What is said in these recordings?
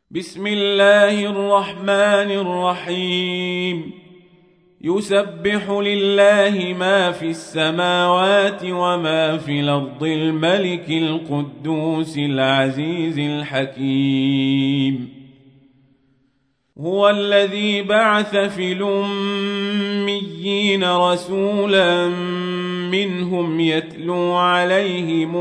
بسم الله الرحمن الرحيم. يسبح لله ما في السماوات وما في الأرض الملك القدوس العزيز الحكيم. هو الذي بعث في الأميين رسولا منهم يتلو عليهم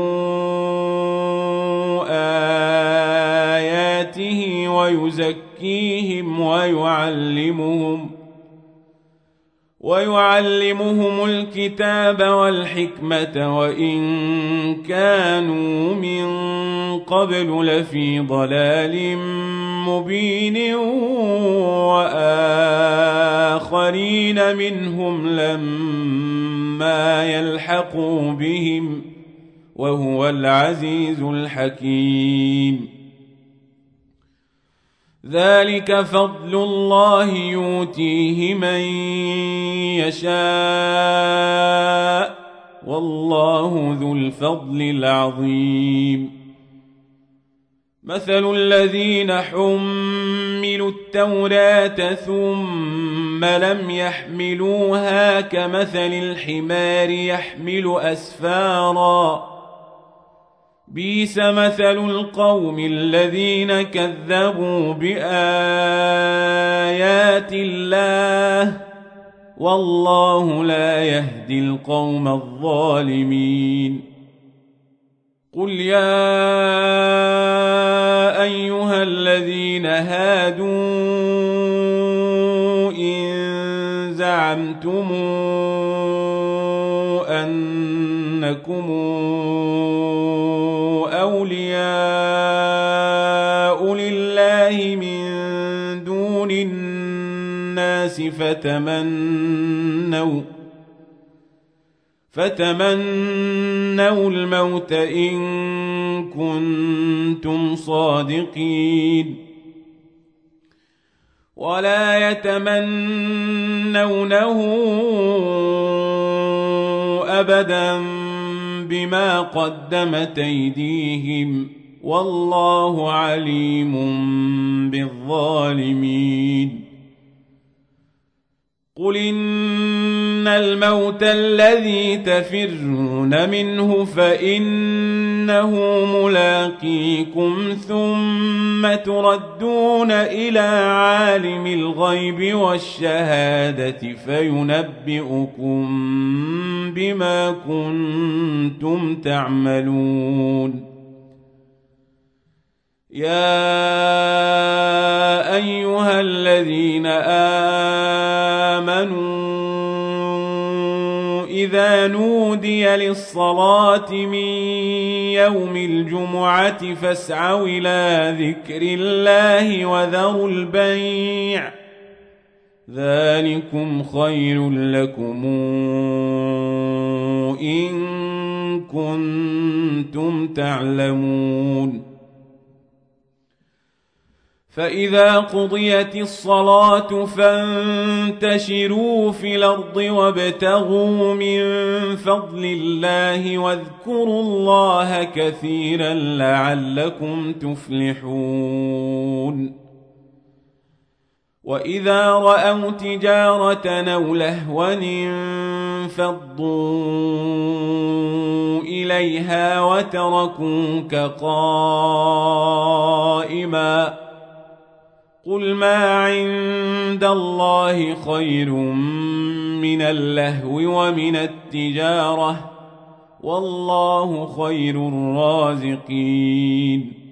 آياته ويزكيهم ويعلمهم الكتاب والحكمة وإن كانوا من قبل لفي ضلال مبين وآخرين منهم لما يلحقوا بهم وهو العزيز الحكيم. ذلك فضل الله يؤتيه من يشاء والله ذو الفضل العظيم. مثل الذين حملوا التوراة ثم لم يحملوها كمثل الحمار يحمل أسفارا بئس مثل القوم الذين كذبوا بآيات الله والله لا يهدي القوم الظالمين. قل يا أيها الذين هادوا إن زعمتم أنكم أولياء لله من دون الناس فتمنوا الموت إن كنتم صادقين ولا يتمنونه أبدا بما قدمت أيديهم والله عليم بالظالمين. قل إن الموت الذي تفرون منه فإنه ملاقيكم ثم تردون إلى عالم الغيب والشهادة فينبئكم بما كنتم تعملون. يا أيها الذين آمنوا إذا نودي للصلاة من يوم الجمعة فاسعوا إلى ذكر الله وذروا البيع ذلكم خير لكم إن كنتم تعلمون. فإذا قضيت الصلاة فانتشروا في الأرض وابتغوا من فضل الله واذكروا الله كثيرا لعلكم تفلحون. وإذا رأوا تجارة أو لهوا انفضوا إليها وتركوك قائما قل ما عند الله خير من اللهو ومن التجارة والله خير الرازقين.